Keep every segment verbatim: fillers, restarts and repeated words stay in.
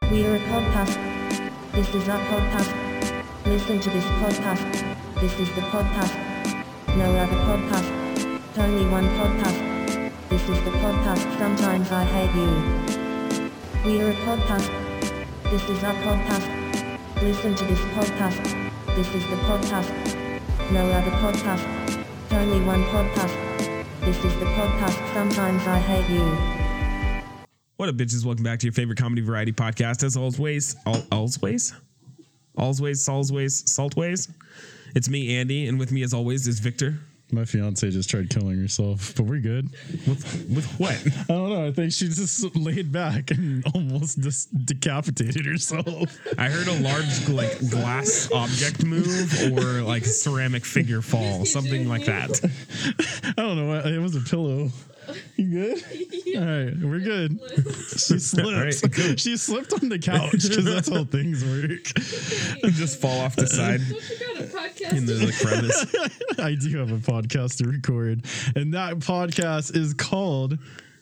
We are a podcast. This is our podcast. Listen to this podcast. This is the podcast. No other podcast. Only one podcast. This is the podcast. Sometimes I hate you. We are a podcast. This is our podcast. Listen to this podcast. This is the podcast. No other podcast. Only one podcast. This is the podcast. Sometimes I hate you. What up, bitches? Welcome back to your favorite comedy variety podcast. As always, all, always, always, always, saltways. It's me, Andy, and with me, as always, is Victor. My fiance just tried killing herself, but we're good. With with what? I don't know. I think she just laid back and almost just decapitated herself. I heard a large like glass object move or like ceramic figure fall, something like that. I don't know. It was a pillow. You good? Yeah. All right, we're good. She slipped. Right, cool. She slipped on the couch because that's how things work. Just fall off the side. In the, the crevice. I do have a podcast to record, and that podcast is called.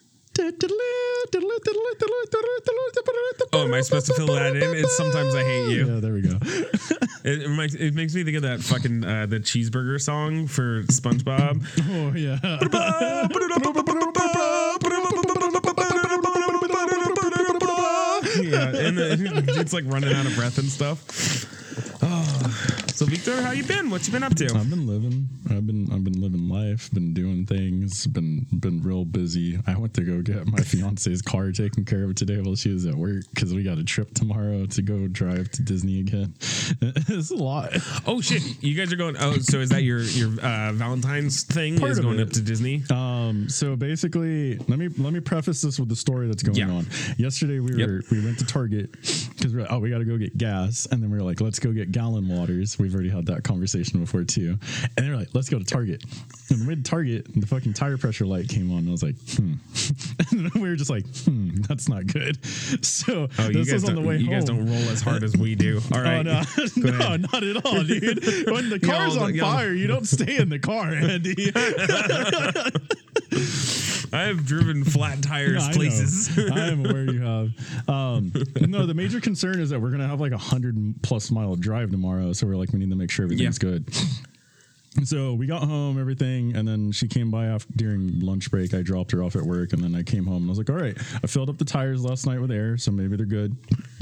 Oh, am I supposed to fill that in? It's Sometimes I Hate You. Yeah, there we go. It, it, makes, it makes me think of that fucking uh, the cheeseburger song for SpongeBob. Oh yeah. Yeah, and the, it's like running out of breath and stuff. Oh. So Victor, how you been? What you been up to? I've been living. I've been I've been living life. Been doing things. Been been real busy. I went to go get my fiance's car taken care of today while she was at work because we got a trip tomorrow to go drive to Disney again. It's a lot. Oh shit! You guys are going. Oh, so is that your your uh, Valentine's thing? Part is of going it. up to Disney? Um. So basically, let me let me preface this with the story that's going yeah. on. Yesterday we yep. were we went to Target because we we're like, oh we got to go get gas, and then we were like let's go get gallon waters. We've already had that conversation before too, and they were like let's go to Target. And we went to Target, and the fucking tire pressure light came on, and I was like, hmm. And we were just like, hmm, that's not good. So oh, this you guys was on the way you home. guys don't roll as hard as we do. All right, oh, no, no, not at all, dude. When the car's on fire, you don't stay in the car, Andy. I have driven flat tires I places. I am aware you have. Um, no, the major concern is that we're gonna have like a hundred plus mile drive tomorrow, so we're like, we need to make sure everything's yeah. good. So we got home, everything, and then she came by after, during lunch break. I dropped her off at work, and then I came home and I was like, all right, I filled up the tires last night with air, so maybe they're good.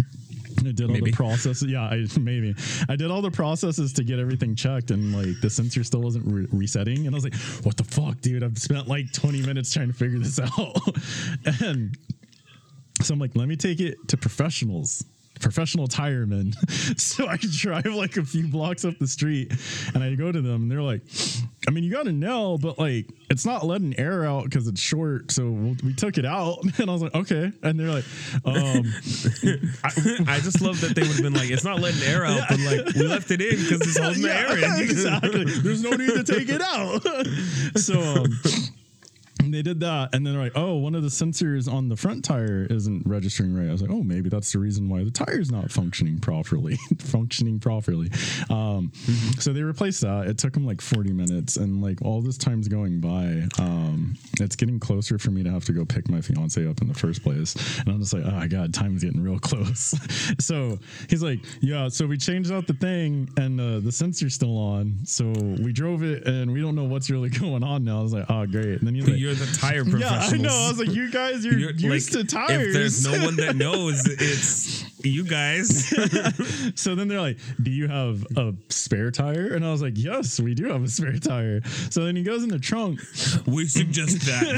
I did all maybe. the processes. Yeah, I, maybe. I did all the processes to get everything checked, and like the sensor still wasn't re- resetting. And I was like, what the fuck, dude? I've spent like twenty minutes trying to figure this out. And so I'm like, let me take it to professionals. Professional tire men. So I drive like a few blocks up the street and I go to them and they're like, I mean, you got a nail, but like it's not letting air out because it's short. So we'll, we took it out. And I was like, okay. And they're like, um, I, I just love that they would have been like, it's not letting air out, yeah. but like we left it in because it's holding yeah, the air in. Exactly. There's no need to take it out. So, um, and they did that, and then they're like, oh, one of the sensors on the front tire isn't registering right. I was like, oh, maybe that's the reason why the tire's not functioning properly. functioning properly. Um, mm-hmm. So they replaced that. It took them like forty minutes, and like all this time's going by. Um, it's getting closer for me to have to go pick my fiance up in the first place. And I'm just like, oh, my God, time's getting real close. So he's like, yeah, so we changed out the thing, and uh, the sensor's still on. So we drove it, and we don't know what's really going on now. I was like, oh, great. And then he's like, you're the tire professionals. Yeah, I know. I was like, you guys, you're, you're used like, to tires. If there's no one that knows, it's you guys. So then they're like, do you have a spare tire? And I was like, yes, we do have a spare tire. So then he goes in the trunk. We suggest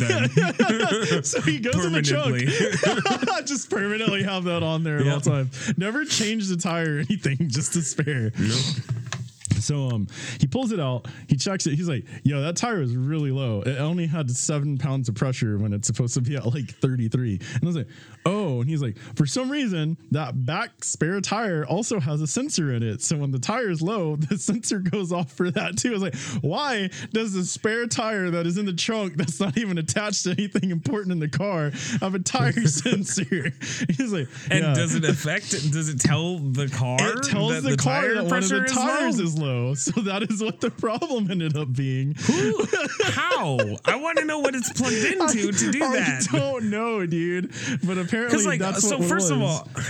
that then. So he goes in the trunk. Just permanently have that on there at yep. all times. Never change the tire or anything, just a spare. Nope. So um, he pulls it out. He checks it. He's like, yo, that tire is really low. It only had seven pounds of pressure when it's supposed to be at like thirty-three. And I was like, oh. And he's like, for some reason, that back spare tire also has a sensor in it. So when the tire is low, the sensor goes off for that too. I was like, why does the spare tire that is in the trunk that's not even attached to anything important in the car have a tire sensor? He's like, and yeah. does it affect, does it tell the car it tells that the, the car tire that one of the pressure tires is low? is low? So that is what the problem ended up being. Who? How? I want to know what it's plugged into I, to do I that. I don't know, dude. But apparently like, that's so what it first was. of all,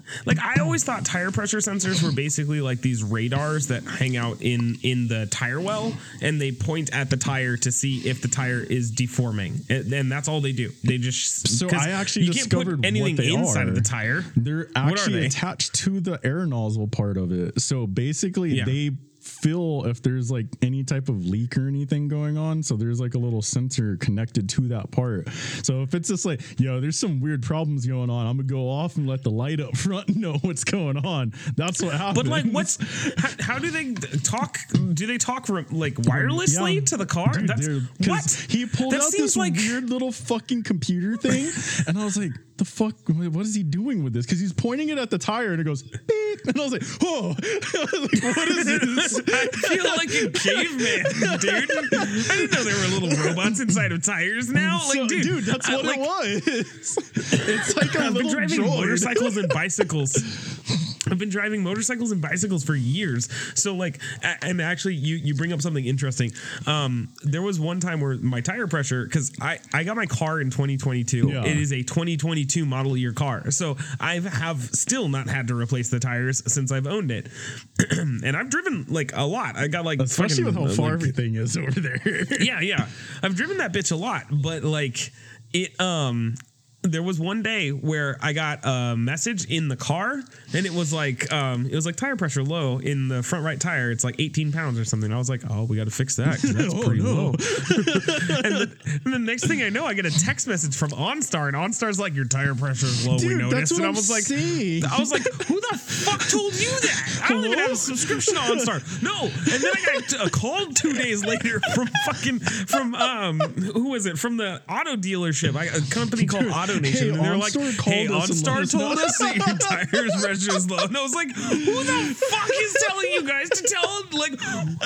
Like, I always thought tire pressure sensors were basically like these radars that hang out in in the tire well, and they point at the tire to see if the tire is deforming, and, and that's all they do. They just So I actually you can't discovered put anything what they inside are. of the tire. They're What are actually they? attached to the air nozzle part of it. So basically, Yeah. they feel if there's like any type of leak or anything going on. So there's like a little sensor connected to that part. So if it's just like, yo, there's some weird problems going on, I'm gonna go off and let the light up front know what's going on. That's what happens. But like, what's how, how do they talk? Do they talk re- like wirelessly Yeah. to the car? Dude, That's dude, 'cause what he pulled that out seems this like. weird little fucking computer thing, and I was like, "The fuck? What is he doing with this?" Because he's pointing it at the tire, and it goes beep, and I was like, "Oh, I was like, what is this?" I feel like a caveman, dude. I didn't know there were little robots inside of tires now. Like, So, dude, dude, that's I, what like, it was. It's like a I've been little driving droid. motorcycles and bicycles. I've been driving motorcycles and bicycles for years. So like, a- and actually you, you bring up something interesting. Um, there was one time where my tire pressure, cause I, I got my car in twenty twenty-two. Yeah. It is a twenty twenty-two model year car. So I have still not had to replace the tires since I've owned it. And I've driven like a lot. I got like, Especially with fucking, how far like, everything is over there. yeah, yeah. I've driven that bitch a lot, but like it um there was one day where I got a message in the car, and it was like um it was like tire pressure low in the front right tire. It's like eighteen pounds or something. I was like, oh, we got to fix that 'cause that's Oh, pretty no. low. and, the, and the next thing I know, I get a text message from OnStar, and OnStar's like, your tire pressure is low. Dude, we noticed, that's what and I I'm was like, saying. I was like, who the fuck told you that? I don't even have a subscription to OnStar. No, and then I got a call two days later from fucking from um who was it from the auto dealership? I, a company called Dude, Auto Nation, hey, and they're like, OnStar called hey, us and let OnStar us told know." us that your tires pressure is low, and I was like, who the fuck is telling you guys to tell like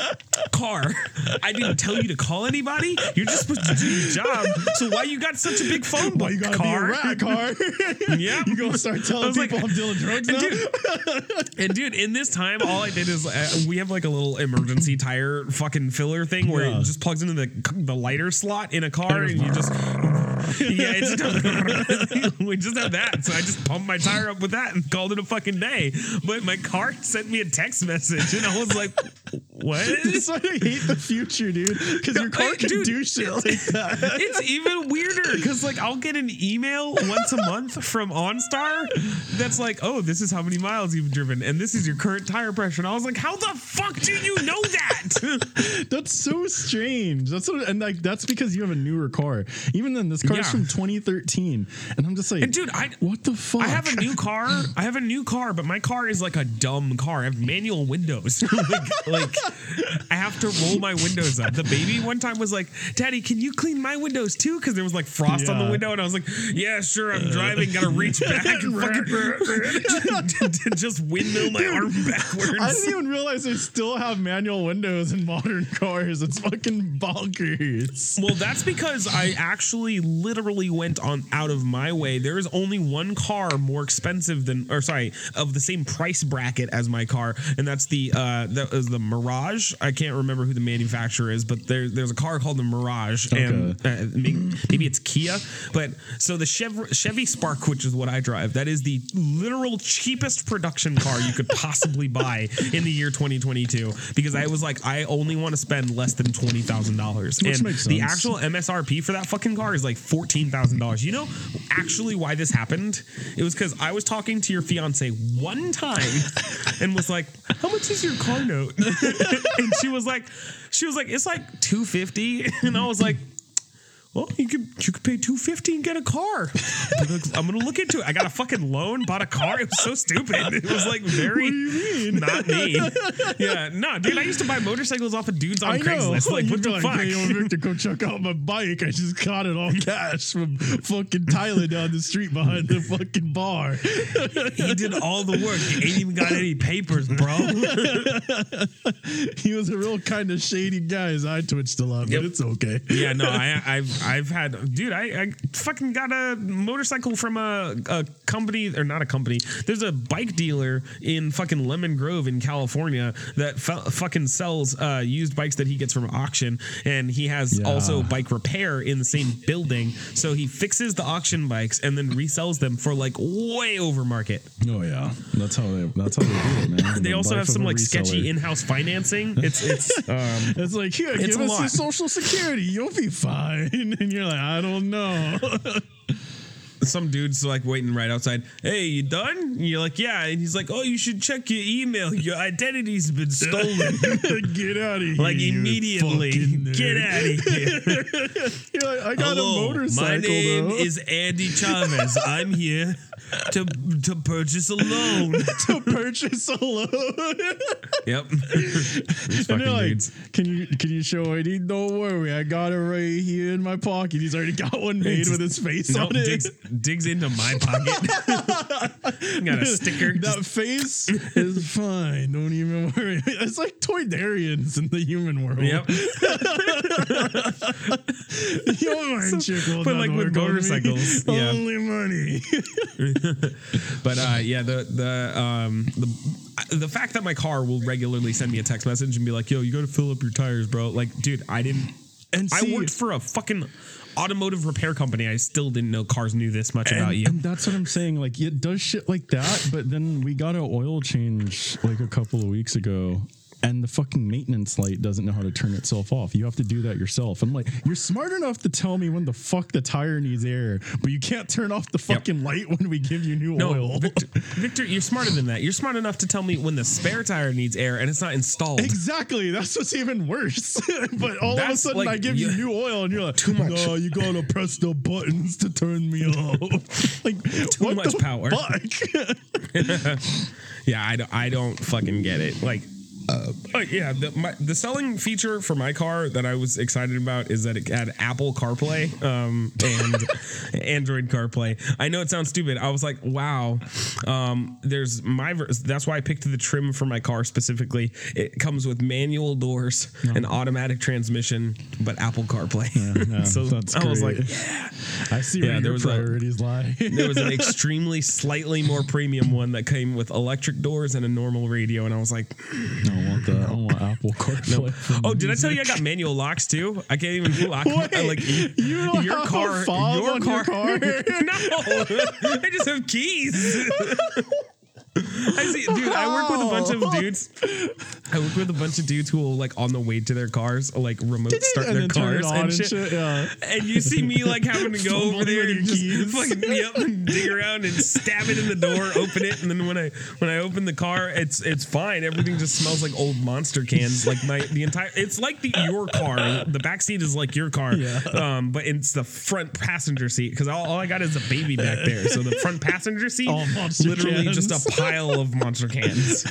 car? I didn't tell you to call anybody. You're just supposed to do your job. So why you got such a big phone book? Why you gotta car? be a rat car? Yeah, You gonna start I telling was like- people I'm dealing drugs and now? dude, and dude, in this time, all I did is uh, we have like a little emergency tire fucking filler thing where Yeah. it just plugs into the the lighter slot in a car, and you just yeah, it's just, we just have that. So I just pumped my tire up with that and called it a fucking day. But my car sent me a text message, and I was like, what? That's why I hate the future, dude. Because your car Hey, can dude. do shit like that. It's even weirder because like I'll get an email once a month from OnStar that's like, oh, this is how many miles you've driven and this is your current tire pressure. And I was like, how the fuck do you know that? That's so strange. That's what, and like that's because you have a newer car. Even then, this car's Yeah. from twenty thirteen, and I'm just like, And dude, I what the fuck? I have a new car. I have a new car, but my car is like a dumb car. I have manual windows. like, like I have to roll my windows up. The baby one time was like, Daddy, can you clean my windows too? Because there was like frost on the Yeah. window, and I was like, yeah, sure. I'm driving. Gotta reach back and fucking just windmill my arm backwards. I didn't even realize they still have manual windows in modern cars. It's fucking bonkers. Well, that's because I actually literally went on out of my way. There is only one car more expensive than, or sorry, of the same price bracket as my car, and that's the uh, that was the Mirage. I can't remember who the manufacturer is, but there, there's a car called the Mirage, and uh, maybe, maybe it's Kia. But so the Chev- Chevy Spark, which is what I drive, that is the literal cheapest production car you could possibly buy in the year twenty twenty-two. Because I was like, I only want to spend less than twenty thousand dollars, Which and makes the sense. actual M S R P for that fucking car is like fourteen thousand dollars. You know, actually, why this happened? It was because I was talking to your fiance one time and was like, "How much is your car note?" And she was like, "She was like, it's like two fifty," and I was like, well, you could you could pay two fifty and get a car. I'm gonna look into it. I got a fucking loan, bought a car. It was so stupid. It was like very What do you mean? not me. Yeah, no, dude. I used to buy motorcycles off of dudes on I know. Craigslist. Like, You'd what be the like, fuck? Hey, yo, Victor, go check out my bike. I just got it all cash from fucking Tyler down the street behind the fucking bar. He did all the work. He ain't even got any papers, bro. He was a real kind of shady guy. His eye twitched a lot, but Yep. it's okay. Yeah, no, I, I've I've had, dude, I, I fucking got a motorcycle from a, a company, or not a company. There's a bike dealer in fucking Lemon Grove in California that f- fucking sells uh, used bikes that he gets from auction. And he has Yeah. also bike repair in the same building. So he fixes the auction bikes and then resells them for like way over market. Oh yeah, that's how they. That's how they do it, man. They The also life have of some a like reseller. sketchy in-house financing. It's it's um, It's like, here, It's give a us lot. your social security. You'll be fine. And you're like, I don't know. some dude's like waiting right outside. Hey, you done? And you're like, yeah. And he's like, oh, you should check your email. Your identity's been stolen. Get out of here. Like you immediately. fucking nerd. Get out of here. You're like, I got Hello, a motorcycle. my name though. is Andy Chavez. I'm here to to purchase a loan. to purchase a loan. Yep. These And fucking you're like, dudes. can you can you show I D? Don't worry, I got it right here in my pocket. He's already got one made with his face Nope, on it. digs, digs into my pocket. Got a sticker. That face is fine. Don't even worry. It's like Toydarians in the human world. Yep. Your mind chick will but not like with work on me. motorcycles, yeah. Only money. But uh, yeah, the the um the the fact that my car will regularly send me a text message and be like, "Yo, you got to fill up your tires, bro." Like, dude, I didn't. And I see- worked for a fucking automotive repair company. I still didn't know cars knew this much about and, you. and that's what I'm saying. Like, it does shit like that, but then we got an oil change like a couple of weeks ago, and the fucking maintenance light doesn't know how to turn itself off. You have to do that yourself. I'm like, you're smart enough to tell me when the fuck the tire needs air, but you can't turn off the Yep. fucking light when we give you new No, oil. Victor, Victor, you're smarter than that. You're smart enough to tell me when the spare tire needs air and it's not installed. Exactly. That's what's even worse. But all of a That's sudden, like- I give you yeah. new oil, and you're like, Too much. No, you gotta press the buttons to turn me off. Like, Too what much the power. Fuck? Yeah, I don't, I don't fucking get it. Like, uh, but yeah, the, my, the selling feature for my car that I was excited about is that it had Apple CarPlay um, and Android CarPlay. I know it sounds stupid. I was like, wow. Um, there's my ver- that's why I picked the trim for my car specifically. It comes with manual doors, an automatic transmission, but Apple CarPlay. Yeah, yeah, so that's I was great. like, yeah. I see Yeah, where there your was a- priorities lie. There was an extremely slightly more premium one that came with electric doors and a normal radio, and I was like, I don't want that. I don't want Apple CarPlay. for oh, did I tell you I music. got manual locks too? I can't even lock Wait, I, like you don't have a fob on your car? No, I just have keys. I see, dude. I work with a bunch of dudes. I work with a bunch of dudes who will like on the way to their cars, like remote start And their then turn it cars on and and shit. shit, yeah. And you see me like having to go over Fumbling there with and your just keys. fucking yep, and dig around and stab it in the door, open it, and then when I when I open the car, it's it's fine. Everything just smells like old Monster cans. Like my the entire it's like the your car. The back seat is like your car, Yeah. um, but it's the front passenger seat because all, all I got is a baby back there. So the front passenger seat, All Monster literally cans. just a pile of Monster cans.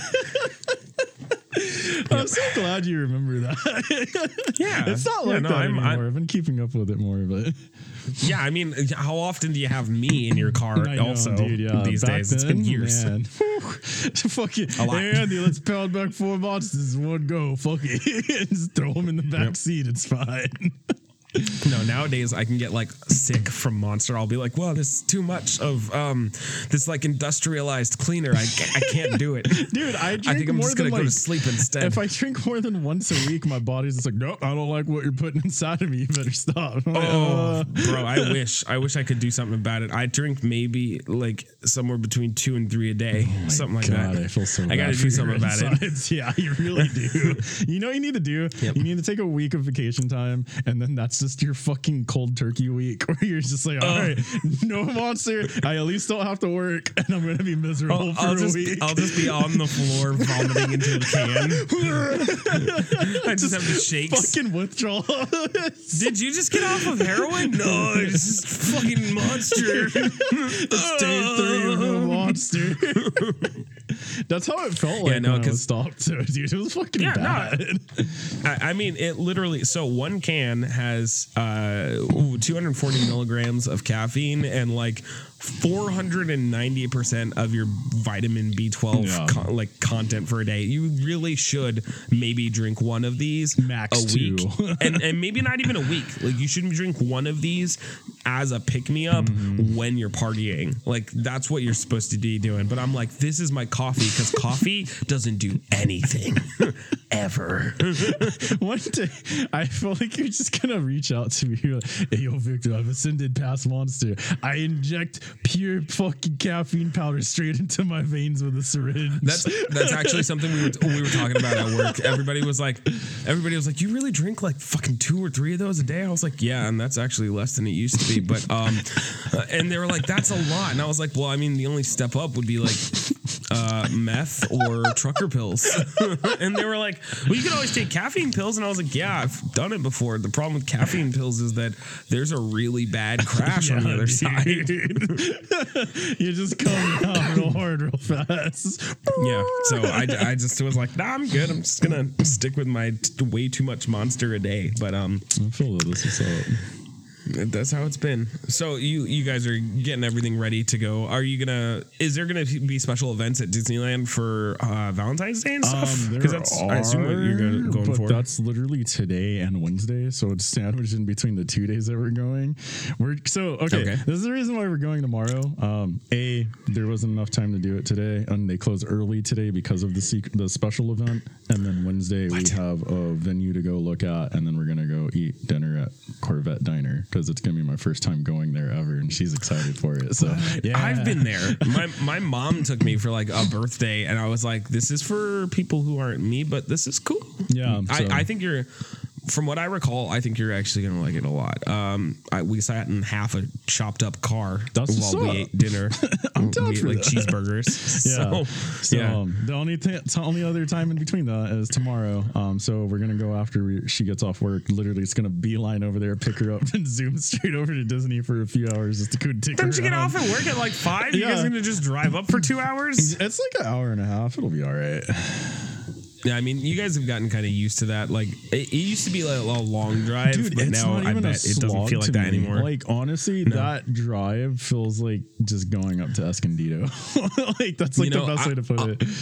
I'm so glad you remember that. Yeah, It's not Yeah, like no, that I'm- anymore. I'm- I've been keeping up with it more, but Yeah, I mean, how often do you have me in your car? I know, also, dude, yeah. these Back days it's been then, years. Man. Fucking A lot. Andy, let's pound back four monsters in one go. Fuck it. Just throw them in the back Yep. seat. It's fine. No, nowadays I can get like sick from Monster. I'll be like, "Well, this is too much of um, this like industrialized cleaner. I can't, I can't do it, Dude, I drink I think I'm more just gonna than go like, to sleep instead." if I drink more than once a week, my body's just like, nope, I don't like what you're putting inside of me. You better stop. I'm like, Oh, uh, bro, I wish I wish I could do something about it. I drink maybe like somewhere between two and three a day, something like God, that. I feel so I bad gotta for do your something about it. insides. Yeah, you really do. You know what you need to do? Yep. You need to take a week of vacation time, and then that's just your fucking cold turkey week where you're just like, all right, no Monster. I at least don't have to work, and I'm going to be miserable I'll, for I'll a just week. I'll just be on the floor vomiting into the can. I just have the shakes. Fucking withdrawal. Did you just get off of heroin? No, it's just fucking Monster. It's day three of the Monster. That's how it felt like Yeah, no, when I was 'cause- stopped. So, dude, it was fucking Yeah, no. bad. I, I mean, it literally. So one can has uh, ooh, two hundred forty milligrams of caffeine and like four hundred ninety percent of your vitamin B twelve Yeah. con- like content for a day. You really should maybe drink one of these Max a week, two. and and maybe not even a week. Like you shouldn't drink one of these as a pick me up Mm-hmm. when you're partying. Like that's what you're supposed to be doing. But I'm like, this is my coffee because coffee doesn't do anything ever. One day, I feel like you're just gonna reach out to me. You're like, hey, yo, Victor, I've ascended past Monster. I inject pure fucking caffeine powder straight into my veins with a syringe. That's that's actually something we were we were talking about at work. Everybody was like, everybody was like, you really drink like fucking two or three of those a day? I was like, yeah, and that's actually less than it used to be. But um, uh, and they were like, that's a lot, and I was like, well, I mean, the only step up would be like uh, meth or trucker pills. And they were like, well, you can always take caffeine pills, and I was like, yeah, I've done it before. The problem with caffeine pills is that there's a really bad crash on the Yeah, other dude. side. You just come down real hard, real fast. Yeah, so I, I just was like, nah, I'm good. I'm just gonna stick with my t- way too much Monster a day. But um, I feel that this is up. that's how it's been. So you you guys are getting everything ready to go. Are you gonna? Is there gonna be special events at Disneyland for uh, Valentine's Day and stuff? Um, there that's I assume what you're go- going but for. that's literally today and Wednesday, so it's sandwiched in between the two days that we're going. We're so okay. Okay. This is the reason why we're going tomorrow. Um, a there wasn't enough time to do it today, and they close early today because of the sec- the special event. And then Wednesday we have a venue to go look at, and then we're gonna go eat dinner at Corvette Diner because it's gonna be my first time going there ever, and she's excited for it. So yeah, I've been there. My my mom took me for like a birthday, and I was like, "This is for people who aren't me, but this is cool." Yeah, so- I, I think you're. From what I recall, I think you're actually gonna like it a lot. Um, I, we sat in half a chopped up car That's while what's we up. ate dinner. I'm we down ate for like that. cheeseburgers. Yeah. So, So yeah. um, the only th- the only other time in between that is tomorrow. Um, so we're gonna go after we, she gets off work. Literally, it's gonna beeline over there, pick her up, and zoom straight over to Disney for a few hours just to go take her Don't you get around. off at work at like five? You guys Yeah. gonna just drive up for two hours? It's like an hour and a half. It'll be all right. Yeah, I mean, you guys have gotten kind of used to that. Like, it, it used to be like a long drive, Dude, but it's now not I even a bet it doesn't slog feel like to that me. anymore. Like honestly, No. that drive feels like just going up to Escondido. Like that's like You know, the best I- way to put I- it.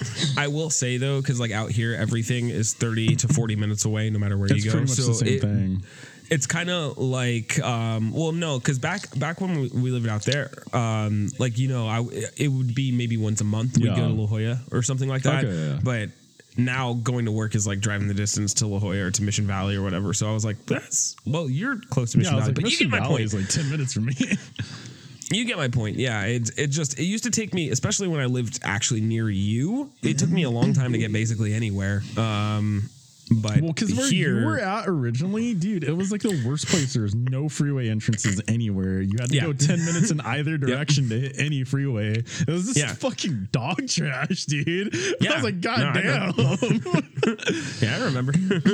I will say though, because like out here, everything is thirty to forty minutes away, no matter where It's you go. pretty much so the same it, thing. it's kind of like, um, well, no, because back back when we, we lived out there, um, like you know, I it would be maybe once a month we'd Yeah. go to La Jolla or something like that. Okay, yeah. But now going to work is like driving the distance to La Jolla or to Mission Valley or whatever. So I was like, that's well, you're close to Yeah, Mission I was Valley, like, but you Mission get my Valley point. is like ten minutes from me. You get my point. Yeah, it it just it used to take me, especially when I lived actually near you. It took me a long time to get basically anywhere. Um, but Well, because where here, you were at originally, dude, it was like the worst place. There was no freeway entrances anywhere. You had to Yeah. go ten minutes in either direction to hit any freeway. It was just Yeah. fucking dog trash, dude. Yeah. I was like, God No, I damn. yeah, I remember.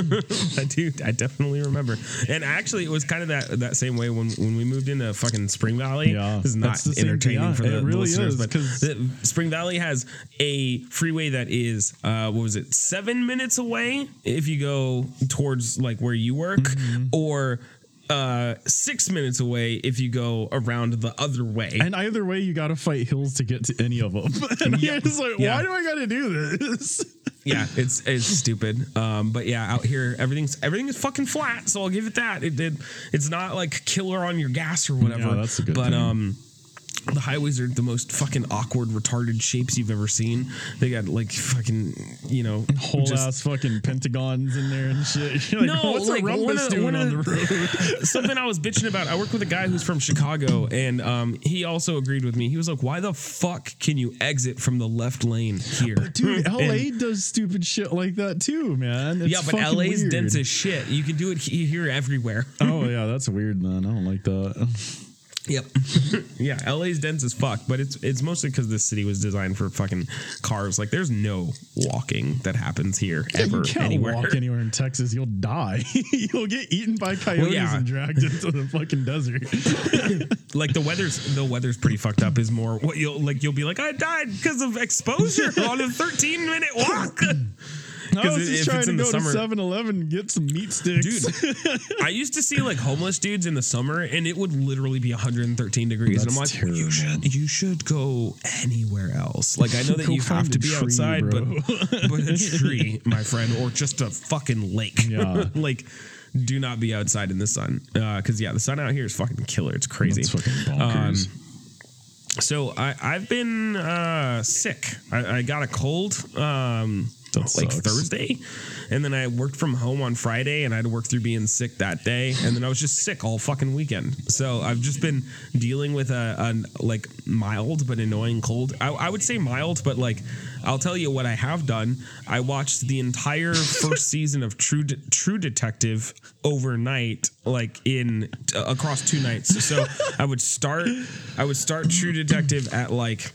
I do. I definitely remember. And actually, it was kind of that that same way when when we moved into fucking Spring Valley. Yeah, This is not that's the same- entertaining yeah, for it the, the really listeners, is, but 'cause- the, Spring Valley has a freeway that is uh, what was it, seven minutes away if you go towards like where you work, Mm-hmm. or uh, six minutes away if you go around the other way. And either way, you got to fight hills to get to any of them. And Yeah. you're just like, Yeah. why do I got to do this? Yeah, it's it's stupid. Um, but yeah, out here everything's everything is fucking flat. So I'll give it that. It did. It's not like killer on your gas or whatever. Yeah, that's a good but thing. um, the highways are the most fucking awkward, retarded shapes you've ever seen. They got like fucking, you know, Whole just- ass fucking pentagons in there and shit. You're like, No, what's like, a one rumpus of- doing one on the of- road? something I was bitching about. I work with a guy who's from Chicago, and um, he also agreed with me. He was like, "Why the fuck can you exit from the left lane here, Dude, L A And- does stupid shit like that too, man. It's yeah, but fucking L A's weird. dense as shit. You can do it he- here everywhere. Oh yeah, that's weird, man. I don't like that. Yep. Yeah, L A's dense as fuck, but it's it's mostly because this city was designed for fucking cars. Like, there's no walking that happens here Yeah, ever you can't anywhere. walk anywhere in Texas. You'll die. You'll get eaten by coyotes Well, yeah. and dragged into the fucking desert. Like the weather's the weather's pretty fucked up. Is more what you'll like. You'll be like, I died because of exposure on a thirteen minute walk. I was just if trying it's to in the go to summer- seven eleven and get some meat sticks. Dude, I used to see like homeless dudes in the summer, and it would literally be one hundred thirteen degrees. That's and I'm like, terrible. you should you should go anywhere else. Like, I know that Go you have find to a be tree, outside, bro. but but a tree, my friend, or just a fucking lake. Yeah. Like, do not be outside in the sun, because yeah, the sun out here is fucking killer. It's crazy. That's fucking bonkers. Um, So I, I've been uh, sick. I, I got a cold um, That like sucks. Thursday, and then I worked from home on Friday, and I had to work through being sick that day, and then I was just sick all fucking weekend. So I've just been dealing with a, a like mild but annoying cold. I, I would say mild, but like I'll tell you what I have done. I watched the entire first season of True De- True Detective overnight, like in uh, across two nights. So I would start I would start True Detective at like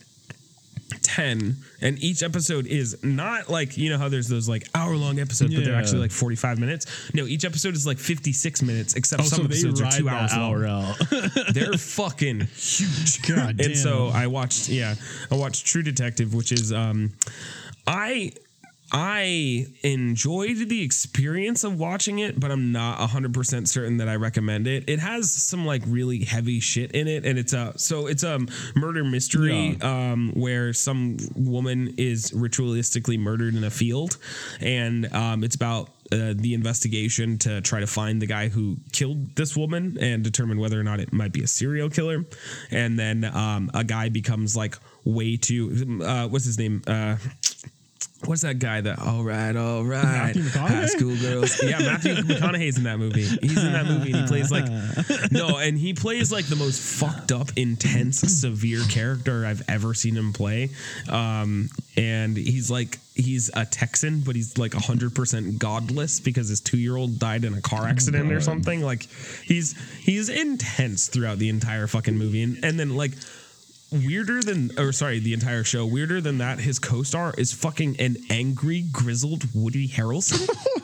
ten, and each episode is not like, you know how there's those like hour long episodes, but they're Yeah. actually like forty-five minutes. No, each episode is like fifty-six minutes, except Oh, some so they episodes are ride two that hours hour long. out. They're fucking huge. God And so damn. I watched, yeah, I watched True Detective, which is, um, I, I enjoyed the experience of watching it, but I'm not one hundred percent certain that I recommend it. It has some like really heavy shit in it, and it's a so it's a murder mystery um, where some woman is ritualistically murdered in a field, and um, it's about uh, the investigation to try to find the guy who killed this woman and determine whether or not it might be a serial killer. And then um, a guy becomes like way too uh, what's his name? Uh, What's that guy that, all right, all right, Matthew McConaughey? high school girls. Yeah, Matthew McConaughey's in that movie. He's in that movie and he plays like, no, and he plays like the most fucked up, intense, severe character I've ever seen him play. Um, and he's like, he's a Texan, but he's like one hundred percent godless because his two-year-old died in a car accident or something. Like, he's he's intense throughout the entire fucking movie. And, and then like, weirder than, or sorry, the entire show, weirder than that, his co-star is fucking an angry, grizzled Woody Harrelson.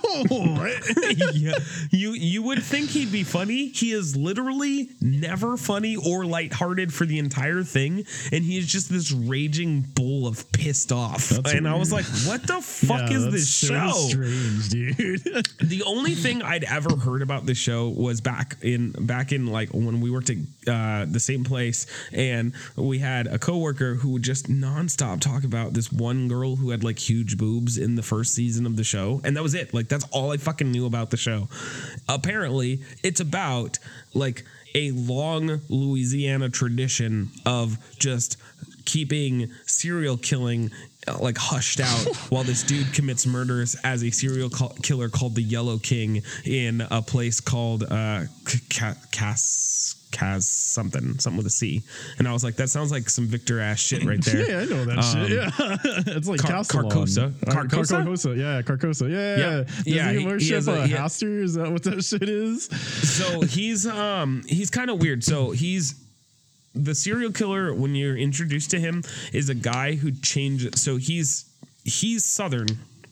Yeah. You you would think he'd be funny. He is literally never funny or lighthearted for the entire thing, and he is just this raging bull of pissed off. That's and I weird. was like, what the fuck Yeah, is that's this so show? strange, dude. The only thing I'd ever heard about this show was back in back in like when we worked at uh, the same place, and we had a coworker who would just nonstop talk about this one girl who had like huge boobs in the first season of the show, and that was it. Like, that's all I fucking knew about the show. Apparently, it's about like a long Louisiana tradition of just keeping serial killing uh, like hushed out while this dude commits murders as a serial co- killer called the Yellow King in a place called uh Ca- Cass Cas something something with a C. And I was like, that sounds like some Victor ass shit right there. Yeah, I know that Um, shit. Yeah, it's like Car- Castellan. Carcosa. Uh, Carcosa? Carcosa. Yeah, Carcosa. Yeah, Yeah. yeah. Yeah, Does he- he he worship has a- a he- Haster? Is that what that shit is? So he's um he's kind of weird. So he's the serial killer. When you're introduced to him, is a guy who changes. So he's he's Southern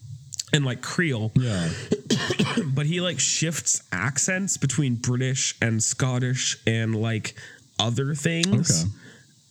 and like Creole, Yeah. but he like shifts accents between British and Scottish and like other things Okay.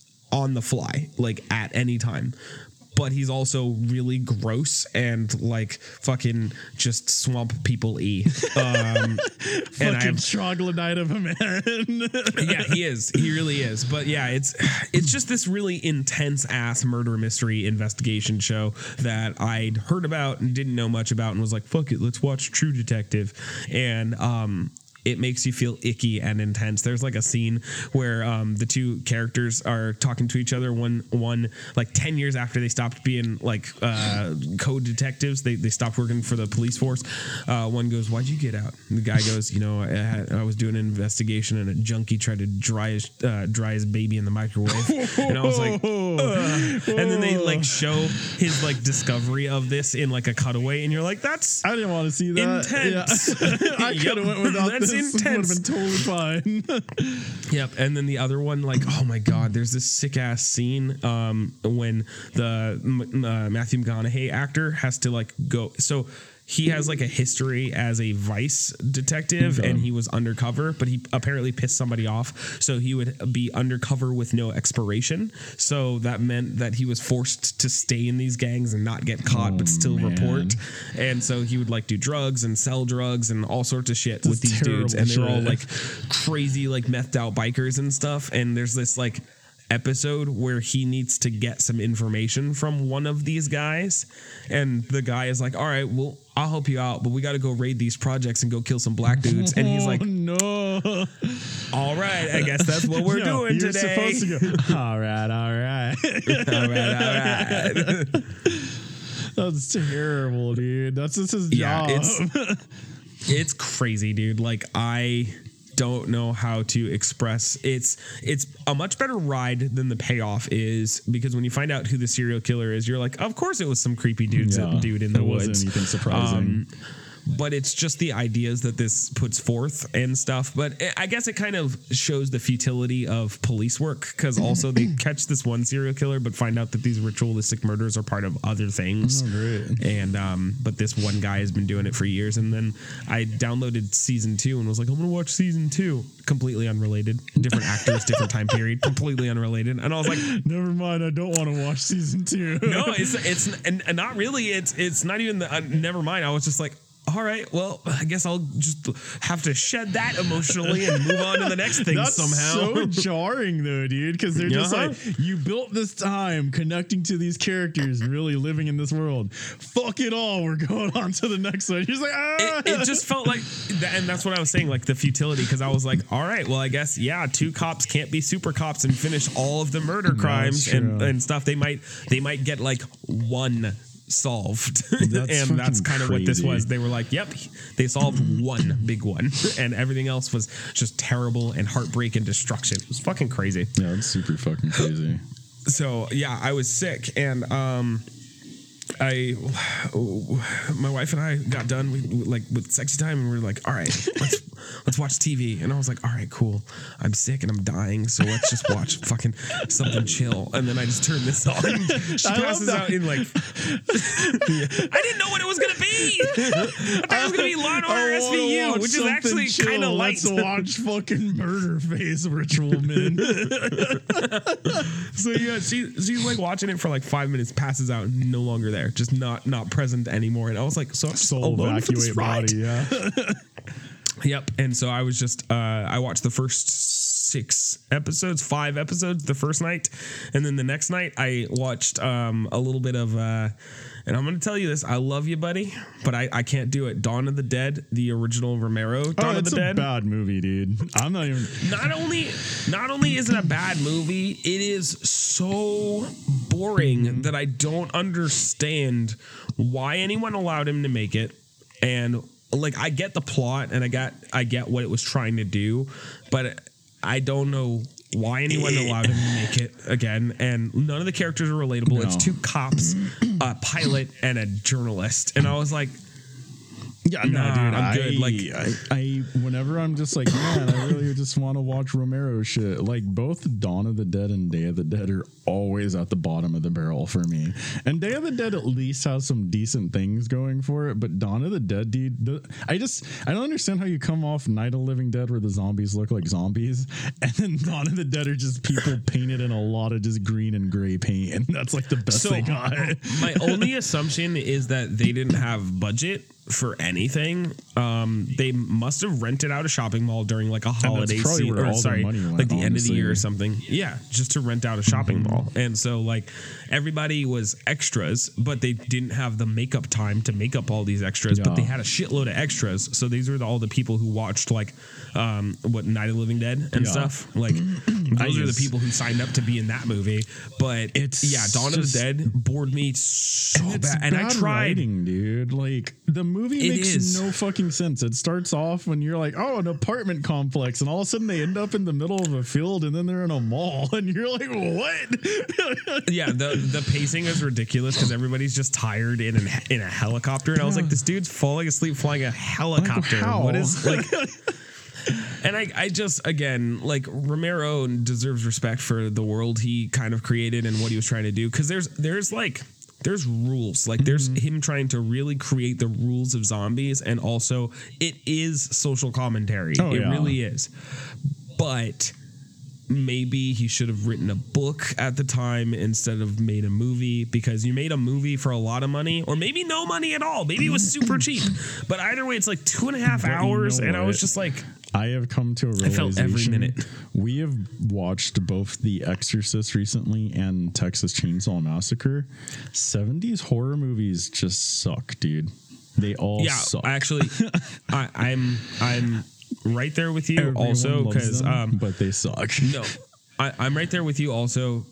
on the fly, like at any time. But he's also really gross and like fucking just swamp people e. Um, and I Fucking have, troglodyte of a man. yeah, he is. He really is. But yeah, it's it's just this really intense ass murder mystery investigation show that I'd heard about and didn't know much about, and was like, fuck it, let's watch True Detective. And um it makes you feel icky and intense. There's like a scene where um, the two characters are talking to each other. One, one like ten years after they stopped being like uh, code detectives, they, they stopped working for the police force. Uh, one goes, "Why'd you get out?" And the guy goes, "You know, I, had, I was doing an investigation and a junkie tried to dry his uh, dry his baby in the microwave." And I was like, Ugh. And then they like show his like discovery of this in like a cutaway, and you're like, "That's I didn't want to see that. intense." Yeah. I could have Yep. went without That's was intense. Would have been totally fine. Yep. And then the other one, like, oh my God, there's this sick ass scene um, when the uh, Matthew McConaughey actor has to like go. So he has like a history as a Vice detective okay. and he was undercover, but he apparently pissed somebody off. So he would be undercover with no expiration. So that meant that he was forced to stay in these gangs and not get caught, oh, but still man. report. And so he would like do drugs and sell drugs and all sorts of shit That's with these dudes. And they're all like crazy, like methed out bikers and stuff. And there's this like episode where he needs to get some information from one of these guys, and the guy is like, all right, well, I'll help you out, but we got to go raid these projects and go kill some black dudes. And he's like, oh, no, all right, I guess that's what we're no, doing you're today. Supposed to go, all right, all right, all right, all right. That's terrible, dude. That's just his yeah, job. It's, it's crazy, dude. Like, I don't know how to express it's it's a much better ride than the payoff is, because when you find out who the serial killer is, you're like, of course it was some creepy dudes yeah, dude in the it woods. Wasn't anything surprising. Um, but it's just the ideas that this puts forth and stuff. But I guess it kind of shows the futility of police work, because also they catch this one serial killer but find out that these ritualistic murders are part of other things. Oh, great. And um, but this one guy has been doing it for years. And then I downloaded season two and was like, I'm gonna watch season two. Completely unrelated, different actors, different time period, completely unrelated. And I was like, never mind, I don't want to watch season two. No, it's it's and, and not really. It's it's not even the uh, never mind. I was just like, all right, well, I guess I'll just have to shed that emotionally and move on to the next thing That's somehow. So jarring though, dude, because they're just uh-huh. like, you built this time connecting to these characters and really living in this world. Fuck it all, we're going on to the next one. You're just like, ah. It, it just felt like, and that's what I was saying, like the futility, because I was like, all right, well, I guess, yeah, two cops can't be super cops and finish all of the murder crimes and, and stuff. They might, they might get like one solved. That's and that's kind of what this was. They were like, yep, they solved one big one and everything else was just terrible and heartbreak and destruction. It was fucking crazy. Yeah, it's super fucking crazy. So yeah, I was sick, and um I my wife and I got done we, like with sexy time, and we were like, all right, let's let's watch T V. And I was like, all right, cool, I'm sick and I'm dying, so let's just watch fucking something chill. And then I just turned this on. She I passes out in like I didn't know what it was gonna be. I thought it was gonna be Law and Order S V U, which is actually kind of light. Let's watch fucking Murder Face Ritual Men. So yeah, she she's like watching it for like five minutes, passes out, no longer there, just not not present anymore. And I was like, so I'm just alone for this ride. Body, yeah. Yep. And so I was just uh I watched the first six episodes, five episodes the first night, and then the next night I watched um a little bit of uh and I'm going to tell you this. I love you, buddy, but I, I can't do it. Dawn of the Dead, the original Romero. Dawn oh, of the Dead. It's a bad movie, dude. I'm not even. Not only, not only is it a bad movie, it is so boring mm-hmm. that I don't understand why anyone allowed him to make it. And like, I get the plot and I got, I get what it was trying to do, but I don't know why anyone allowed him to make it again. And none of the characters are relatable. No. It's two cops, a pilot, and a journalist. And I was like, yeah, no, nah, dude, I'm good. I, Like, I, I, whenever I'm just like, man, I really just want to watch Romero shit. Like, both Dawn of the Dead and Day of the Dead are always at the bottom of the barrel for me. And Day of the Dead at least has some decent things going for it, but Dawn of the Dead, dude, the, I just, I don't understand how you come off Night of the Living Dead where the zombies look like zombies, and then Dawn of the Dead are just people painted in a lot of just green and gray paint, and that's like the best so they got. My only assumption is that they didn't have budget for anything. Um, they must have rented out a shopping mall during like a holiday season, or sorry, went, like the honestly. end of the year or something. Yeah, just to rent out a shopping mm-hmm. mall. And so like everybody was extras, but they didn't have the makeup time to make up all these extras. Yeah. But they had a shitload of extras. So these were the, all the people who watched like um, what Night of the Living Dead and yeah. stuff. Like those are the people who signed up to be in that movie. But it's yeah, Dawn just, of the Dead bored me so and bad. And bad I tried, writing, dude. Like the movie it makes is. no fucking sense. It starts off when you're like, oh, an apartment complex, and all of a sudden they end up in the middle of a field, and then they're in a mall, and you're like, what? Yeah, the the pacing is ridiculous because everybody's just tired in an, in a helicopter, and I was like, this dude's falling asleep flying a helicopter. Like, how? What is like? And I, I just, again, like Romero deserves respect for the world he kind of created and what he was trying to do. Because there's, there's like, there's rules. Like there's mm-hmm. him trying to really create the rules of zombies. And also it is social commentary. Oh, it yeah. really is. But maybe he should have written a book at the time instead of made a movie, because you made a movie for a lot of money, or maybe no money at all. Maybe it was super cheap, but either way, it's like two and a half but hours. You know and what? I was just like, I have come to a realization. I felt every minute. We have watched both The Exorcist recently and Texas Chainsaw Massacre. seventies horror movies just suck, dude. They all yeah, suck. Actually, I, I'm, I'm, right there with you. Everyone also because um but they suck. No, I, I'm right there with you also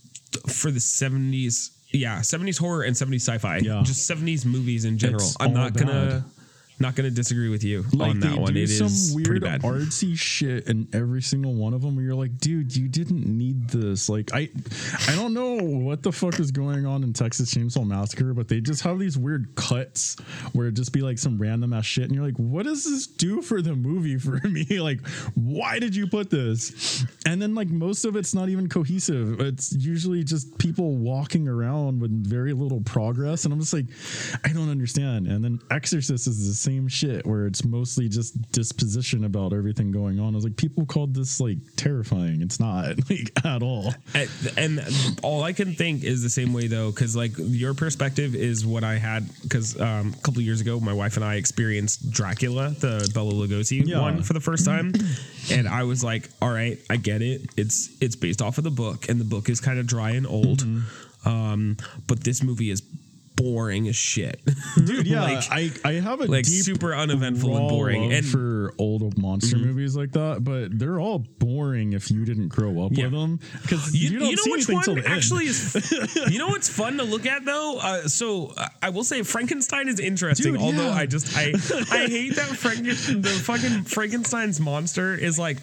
for the seventies. Yeah, seventies horror and seventies sci-fi. Yeah, just seventies movies in general. It's I'm not bad. gonna not gonna disagree with you like on that they one. Do it some is weird pretty bad. artsy shit in every single one of them where you're like, dude, you didn't need this. Like I I don't know what the fuck is going on in Texas Chainsaw Massacre, but they just have these weird cuts where it just be like some random ass shit and you're like, what does this do for the movie for me? Like, why did you put this? And then like most of it's not even cohesive. It's usually just people walking around with very little progress, and I'm just like, I don't understand. And then Exorcist is the same shit where it's mostly just disposition about everything going on. I was like, people called this like terrifying. It's not like at all. And, and all I can think is the same way though, because like your perspective is what I had. Because um, a couple of years ago, my wife and I experienced Dracula, the Bela Lugosi yeah. one, for the first time, and I was like, all right, I get it. It's it's based off of the book, and the book is kind of dry and old. Mm-hmm. Um, but this movie is boring as shit, dude. Yeah, like, I I have a like deep super uneventful and boring, and for old monster mm-hmm. movies like that. But they're all boring if you didn't grow up yeah. with them, because you, you don't you know see which anything one till the actually end. is. You know what's fun to look at though. Uh, so uh, I will say Frankenstein is interesting, Dude, although yeah. I just I I hate that Franken the fucking Frankenstein's monster is like,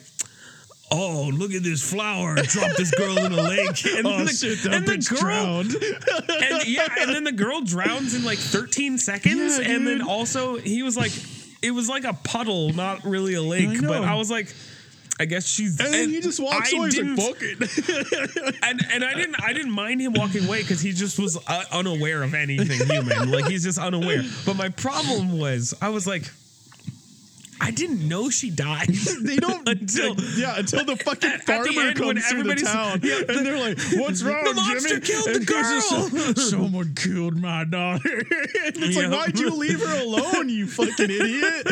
oh, look at this flower! Drop this girl in a lake, and oh, the, shit, that and the bitch girl, drowned. and yeah, and then the girl drowns in like thirteen seconds, Yeah, and dude. then also he was like, it was like a puddle, not really a lake, I know. but I was like, I guess she's. And, and then he just walks I away. He's didn't- like, fuck it. and and I didn't I didn't mind him walking away because he just was uh, unaware of anything human. Like he's just unaware. But my problem was I was like, I didn't know she died. They don't until yeah until the fucking at, farmer at the end, when comes through the everybody's- town, yeah, the- and they're like, "What's wrong, the monster Jimmy?" killed and the he's just girl. like, someone killed my daughter. It's Yeah. like, why'd you leave her alone, you fucking idiot?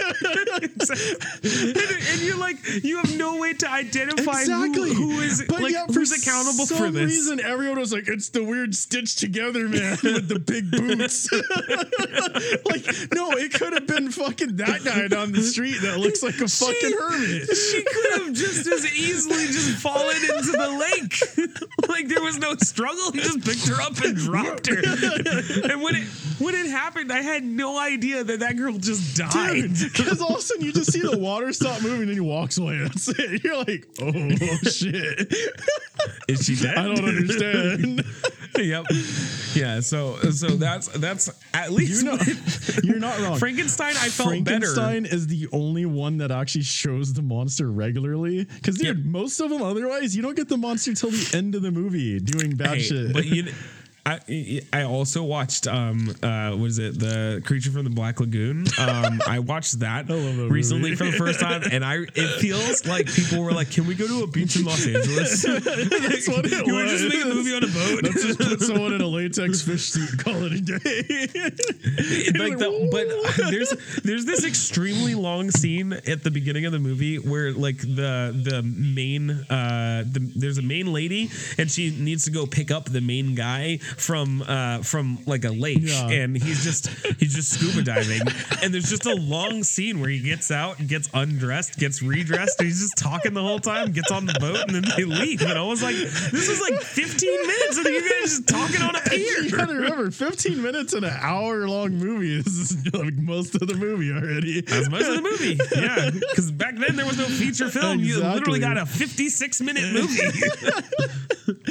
and, and you're like, you have no way to identify Exactly. who, who is But like yeah, who's for accountable some for this. reason, everyone was like, "It's the weird stitched together man with the big boots." Like, no, it could have been fucking that guy down the street that looks like a fucking She- hermit. She could have just as easily just fallen into the lake. Like there was no struggle. He just picked her up and dropped her. And when it when it happened, I had no idea that that girl just died. Because all of a sudden you just see the water stop moving and he walks away. That's it. You're like, oh shit. Is she dead? I don't understand. Yep. Yeah. So so that's that's at least You know, you're not wrong. Frankenstein. I felt Frankenstein better. is the only one that actually shows the monster regularly. Because dude, Yeah. most of them otherwise you don't get the monster till the end of the movie doing bad Hey, shit. but you. I I also watched um uh what is it the Creature from the Black Lagoon um I watched that, I love that recently movie. for the first time, and I it feels like people were like, can we go to a beach in Los Angeles? That's what it Can we just was. make a movie on a boat? Let's just put someone in a latex fish suit and call it a day. Like the, but there's there's this extremely long scene at the beginning of the movie where like the the main uh the, there's a main lady and she needs to go pick up the main guy from uh from like a lake, Yeah. and he's just he's just scuba diving, and there's just a long scene where he gets out and gets undressed, gets redressed, and he's just talking the whole time, gets on the boat, and then they leave. And I was like, this is like fifteen minutes of you guys just talking on a pier. You gotta remember, fifteen minutes in an hour long movie is like most of the movie already. That's most of the movie. Yeah. Because back then there was no feature film. You Exactly. literally got a fifty-six minute movie.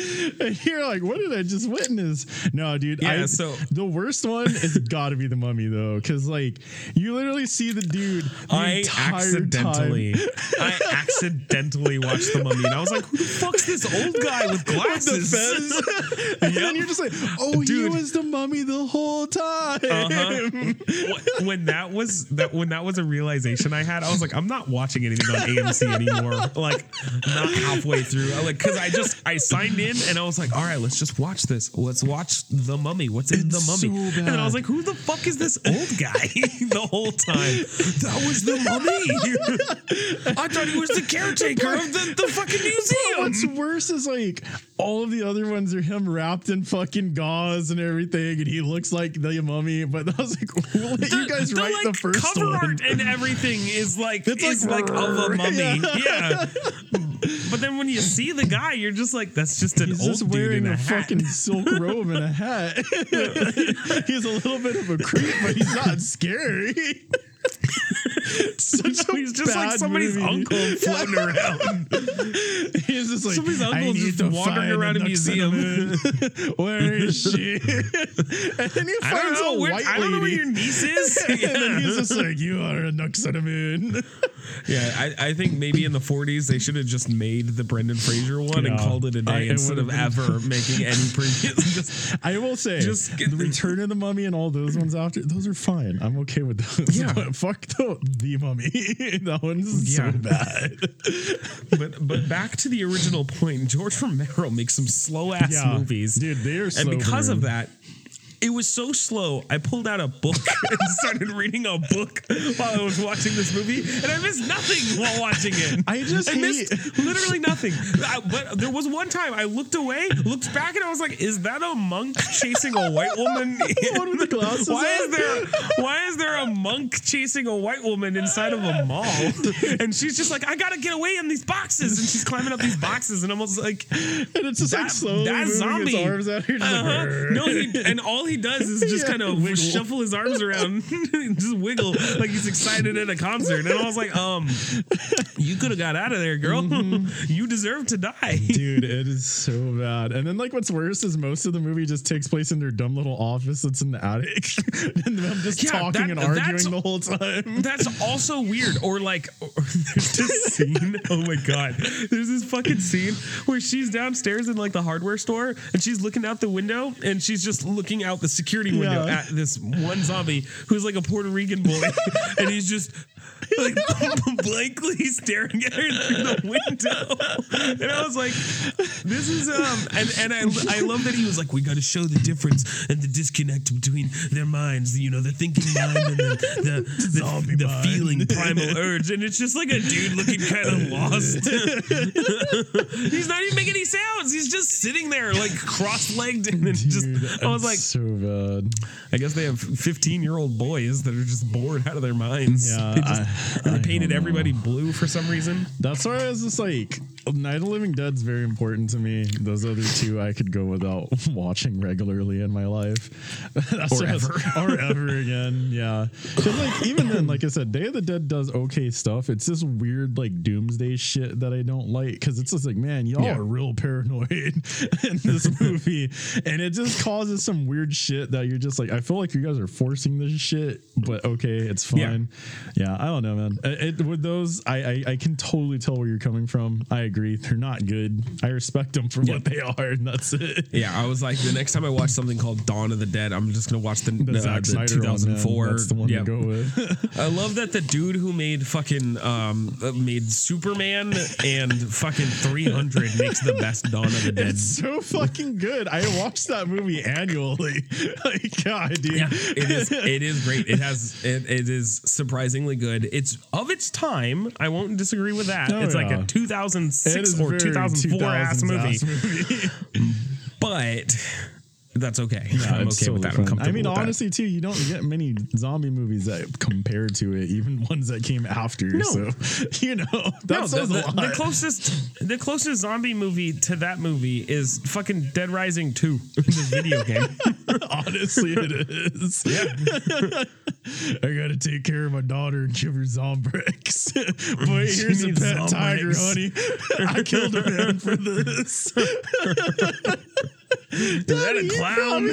And you're like, what did I just witness? No, dude. Yeah, I, so- the worst one is got to be the Mummy, though, because like you literally see the dude. The I entire accidentally, time. I accidentally watched the Mummy, and I was like, "Who the fuck's this old guy with glasses?" The and then you're just like, oh, Dude. he was the Mummy the whole time. Uh-huh. When that was that when that was a realization I had, I was like, I'm not watching anything on A M C anymore. Like, not halfway through, I like because I just I signed in and I was like, all right, let's just watch this. Let's watch the Mummy. What's in It's the Mummy? so And then I bad. was like, who the fuck is this old guy the whole time? That was the Mummy. I thought he was the caretaker of the, the fucking museum. What's worse is like all of the other ones are him wrapped in fucking gauze and everything, and he looks like the Mummy. But I was like, who let you guys the, write like, the first cover one? art and everything is like It's is like, like, of a mummy. yeah. Yeah. But then when you see the guy, you're just like, that's just an He's old just dude wearing in a, a, hat. fucking silk robe and a hat. He's a little bit of a creep, but he's not scary. Such a He's just like bad somebody's movie. uncle floating around. He's just like Somebody's I uncle's need just to wandering find around a Nux museum. Cinnamon. Where is she? And then he I don't finds know. a Where, white I don't know where lady. your niece is. And then Yeah. he's just like, you are a Nux Cinnamon. Yeah, I, I think maybe in the forties they should have just made the Brendan Fraser one and Yeah. called it a I- day it instead of would've been- ever making any previous. Just, I will say, Just get- the Return of the Mummy and all those ones after, those are fine. I'm okay with those. Yeah. But fuck the, the Mummy. That one's Yeah. so bad. but but back to the original point, George Romero makes some slow ass Yeah. movies, Dude, they are and slow because of burn. that. It was so slow. I pulled out a book and started reading a book while I was watching this movie, and I missed nothing while watching it. I just I hate- missed literally nothing. I, but there was one time I looked away, looked back, and I was like, "Is that a monk chasing a white woman?" One with the glasses Why on? is there? Why is there a monk chasing a white woman inside of a mall? And she's just like, "I gotta get away in these boxes," and she's climbing up these boxes, and I'm almost like, And it's just like that, slowly that moving zombie. its arms out here. Just Uh-huh. like, "Rrr." No, he, and all he does is just Yeah, kind of wiggle. shuffle his arms around, just wiggle like he's excited at a concert. And I was like, um, you could have got out of there, girl. Mm-hmm. You deserve to die. Dude, it is so bad. And then like what's worse is most of the movie just takes place in their dumb little office that's in the attic. And them just Yeah, talking that- and arguing that's- the whole time. That's also weird. Or like, or, there's this scene. Oh my god, there's this fucking scene where she's downstairs in like the hardware store and she's looking out the window and she's just looking out the security window Yeah. at this one zombie who's like a Puerto Rican boy, and he's just like blankly staring at her through the window. And I was like, this is um, and and I I love that he was like, we got to show the difference and the disconnect between their minds, you know, the thinking mind and the the, the, Zombie the mind. feeling primal urge, and it's just like a dude looking kind of lost. He's not even making any sounds. He's just sitting there like cross-legged, and it's Dude, just I was it's like, so bad. I guess they have fifteen-year-old boys that are just bored out of their minds. Yeah, They just, I- and I they painted don't know. everybody blue for some reason. That's why I was just like, Night of the Living Dead's very important to me. Those other two I could go without watching regularly in my life. That's Or just- ever. or ever again. Yeah. 'Cause, like even then, like I said, Day of the Dead does okay stuff. It's this weird like doomsday shit that I don't like because it's just like, man, y'all Yeah. are real paranoid in this movie, and it just causes some weird shit that you're just like, I feel like you guys are forcing this shit, but okay, it's Yeah. fine. Yeah, I don't know, man. It, it- with those, I, I I can totally tell where you're coming from. I agree, they're not good. I respect them for Yeah. what they are, and that's it. Yeah, I was like, the next time I watch something called Dawn of the Dead, I'm just gonna watch the, The uh, Zack the Snyder two thousand four. one, man. That's the one Yeah. to go with. I love that the dude who made fucking um uh, made Superman and fucking three hundred makes the best Dawn of the Dead. It's so fucking good. I watch that movie annually. Like, God, dude. Yeah, it is. It is great. It has. It, it is surprisingly good. It's of its time. I won't disagree with that. Oh, it's like yeah. a two thousand It six is or very two thousand four ass movie, movie. but that's okay. Yeah, I'm it's okay with totally that. I'm fine. comfortable I mean, with that. honestly, too, you don't get many zombie movies that compare to it, even ones that came after. No. So, you know, that No, the, says the, a lot. the closest the closest zombie movie to that movie is fucking Dead Rising two, this video game. Honestly, it is. Yeah. I gotta take care of my daughter and give her Zombrex. Boy, She here's a needs pet tiger, Zombrex. honey. I killed a man for this. Is that a clown?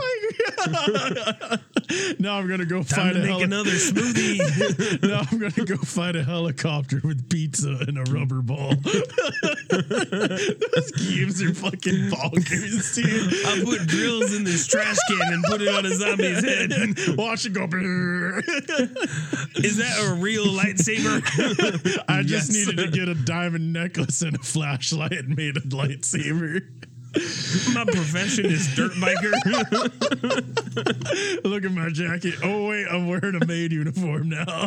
Now I'm gonna go Time find to a make heli- another smoothie. Now I'm gonna go find a helicopter with pizza and a rubber ball. Those games are fucking bonkers, dude. I put drills in this trash can and put it on a zombie's head. Watch it go. brrr. Is that a real lightsaber? I just Yes. needed to get a diamond necklace and a flashlight and made a lightsaber. My profession is dirt biker. Look at my jacket. Oh wait, I'm wearing a maid uniform now.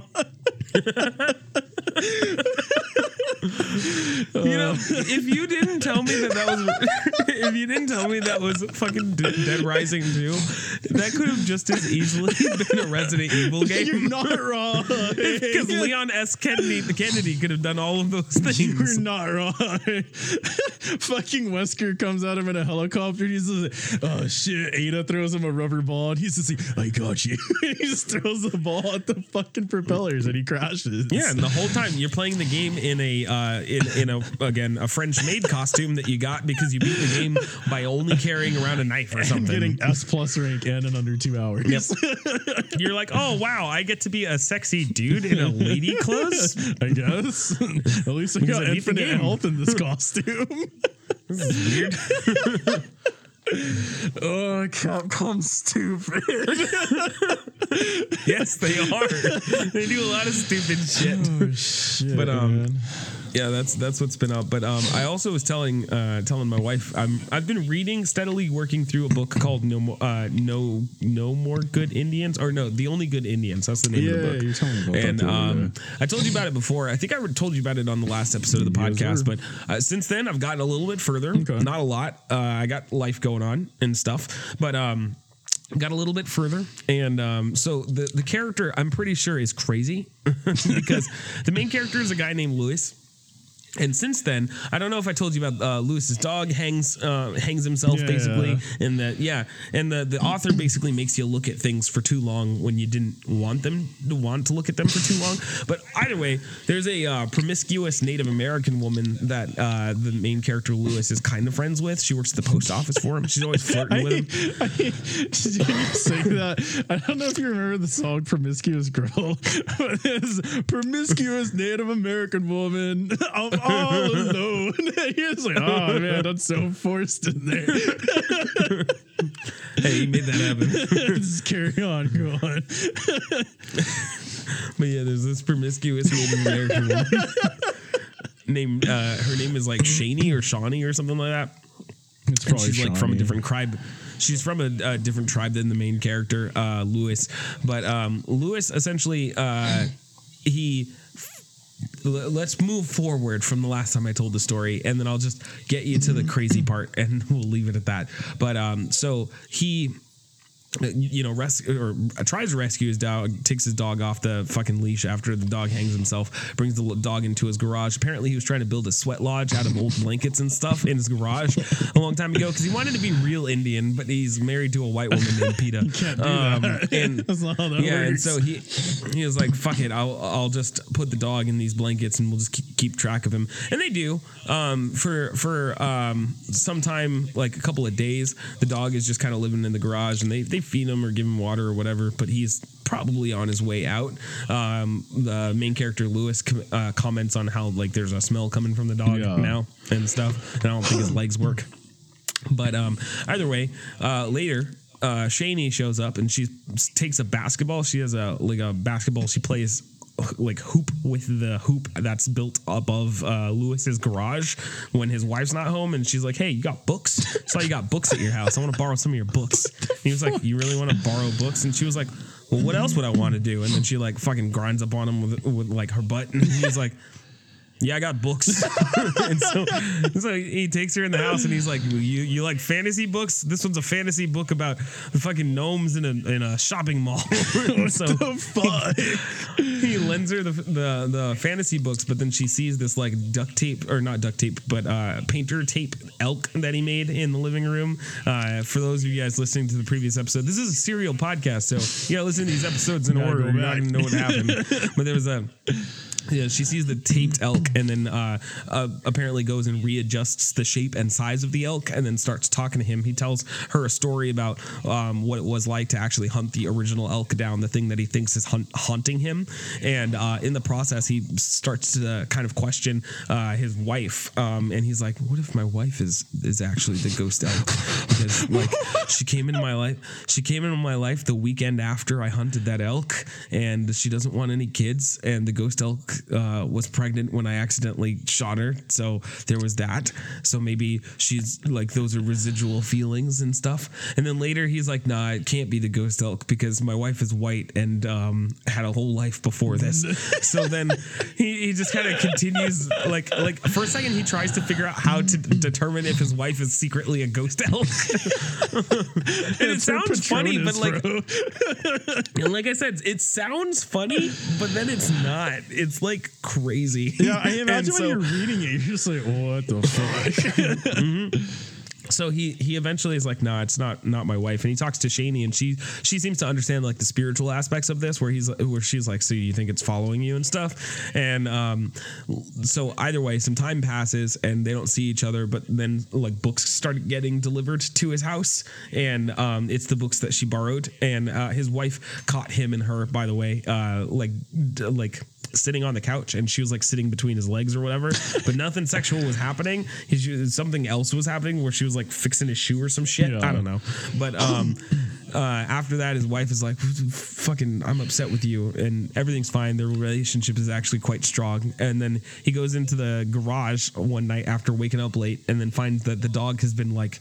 You know, if you didn't tell me that that was, if you didn't tell me that was fucking D- Dead Rising two, that could have just as easily been a Resident Evil game. You're not wrong. Because Leon S. Kennedy, Kennedy could have done all of those things. You're not wrong. Fucking Wesker comes at him in a helicopter. He's just like, oh shit. Ada throws him a rubber ball and he's just like, I got you. He just throws the ball at the fucking propellers and he crashes. Yeah, and the whole time you're playing the game in a uh, in in a again a French maid costume that you got because you beat the game by only carrying around a knife or And something. getting S plus rank and in under two hours. Yep. You're like, oh wow, I get to be a sexy dude in a lady clothes. I guess. At least I Because got I beat the infinite game. health in this costume. This is weird. Oh, Capcom's stupid. Yes, they are. They do a lot of stupid shit. Oh shit. But, um, man. Yeah, that's that's what's been up. But um, I also was telling uh, telling my wife I'm I've been reading steadily, working through a book called No More uh, No No More Good Indians, or no, The Only Good Indians. That's the name Yeah, of the book. you told me about and that the other um, day. I told you about it before. I think I told you about it on the last episode of the Yes, podcast. sir. But uh, since then, I've gotten a little bit further. Okay. Not a lot. Uh, I got life going on and stuff. But um, got a little bit further, and um, so the the character I'm pretty sure is crazy because the main character is a guy named Louis. And since then, I don't know if I told you about uh, Lewis's dog hangs uh, hangs himself Yeah. basically, and the yeah, and the the author basically makes you look at things for too long when you didn't want them to want to look at them for too long. But either way, there's a uh, promiscuous Native American woman that uh, the main character Lewis is kind of friends with. She works at the post office for him. She's always flirting with him. I, did you say that? I don't know if you remember the song "Promiscuous Girl," but it's promiscuous Native American woman. I'm all alone. He's like, oh man, that's so forced in there. Hey, he made that happen. Just carry on, go on. But yeah, there's this promiscuous Native American woman named uh, her name is like Shani or Shawnee or something like that. It's And probably she's like from a Shawnee. different tribe. She's from a, a different tribe than the main character, uh, Lewis. But um, Lewis essentially, uh, he. l- Let's move forward from the last time I told the story, and then I'll just get you to the crazy part, and we'll leave it at that. But um, so he. You know, res- or tries to rescue his dog, takes his dog off the fucking leash after the dog hangs himself, brings the l- dog into his garage. Apparently, he was trying to build a sweat lodge out of old blankets and stuff in his garage a long time ago because he wanted to be real Indian, but he's married to a white woman named Peta. Can't do Um, that. and That's not how that yeah, and works. so he he was like, "Fuck it, I'll I'll just put the dog in these blankets and we'll just keep, keep track of him." And they do um, for for um, some time, like a couple of days. The dog is just kind of living in the garage, and they they feed him or give him water or whatever. But he's probably on his way out. Um, the main character Lewis com- uh, comments on how like there's a smell coming from the dog Yeah. now and stuff, and I don't think his legs work. But um, either way, uh, later. Uh, Shani shows up and she takes a basketball. She has a like a basketball. She plays like hoop with the hoop that's built above uh, Lewis's garage when his wife's not home. And she's like, "Hey, you got books? Saw you got books at your house. I want to borrow some of your books." And he was like, "You really want to borrow books?" And she was like, "Well, what else would I want to do?" And then she like fucking grinds up on him with, with like her butt. And he's like, yeah, I got books. And so, so he takes her in the house and he's like, you you like fantasy books? This one's a fantasy book about the fucking gnomes in a in a shopping mall. What so the fuck? He, he lends her the, the the fantasy books, but then she sees this like duct tape or not duct tape, but uh, painter tape elk that he made in the living room. Uh, for those of you guys listening to the previous episode, this is a serial podcast, so you gotta listen to these episodes in Gotta order. go You're not back. gonna know what happened. But there was a. Yeah, she sees the taped elk and then uh, uh, apparently goes and readjusts the shape and size of the elk and then starts talking to him. He tells her a story about um, what it was like to actually hunt the original elk down, the thing that he thinks is hunt- haunting him. And uh, in the process, he starts to kind of question uh, his wife. Um, and he's like, what if my wife is is actually the ghost elk? Because like she came into my life, she came into my life the weekend after I hunted that elk, and she doesn't want any kids, and the ghost elk uh, was pregnant when I accidentally shot her. So there was that. So maybe she's like, those are residual feelings and stuff. And then later he's like, nah, it can't be the ghost elk because my wife is white and um, had a whole life before this. So then he, he just kind of continues like, like for a second he tries to figure out how to d- determine if his wife is secretly a ghost elk. And it sounds funny, but like, and like I said, it sounds funny, but then it's not. It's like crazy. Yeah, I imagine And when so- you're reading it, you're just like, what the fuck? Mm-hmm. So he he eventually is like, nah, it's not not my wife, and he talks to Shani, and she she seems to understand like the spiritual aspects of this, where he's where she's like, so you think it's following you and stuff, and um, so either way, some time passes and they don't see each other, but then like books start getting delivered to his house, and um, it's the books that she borrowed, and uh, his wife caught him and her, by the way, uh, like d- like. sitting on the couch, and she was like sitting between his legs or whatever, but nothing sexual was happening. He, she, something else was happening where she was like fixing his shoe or some shit. Yeah. I don't know. But um, uh, after that, his wife is like, fucking, I'm upset with you, and everything's fine. Their relationship is actually quite strong. And then he goes into the garage one night after waking up late and then finds that the dog has been like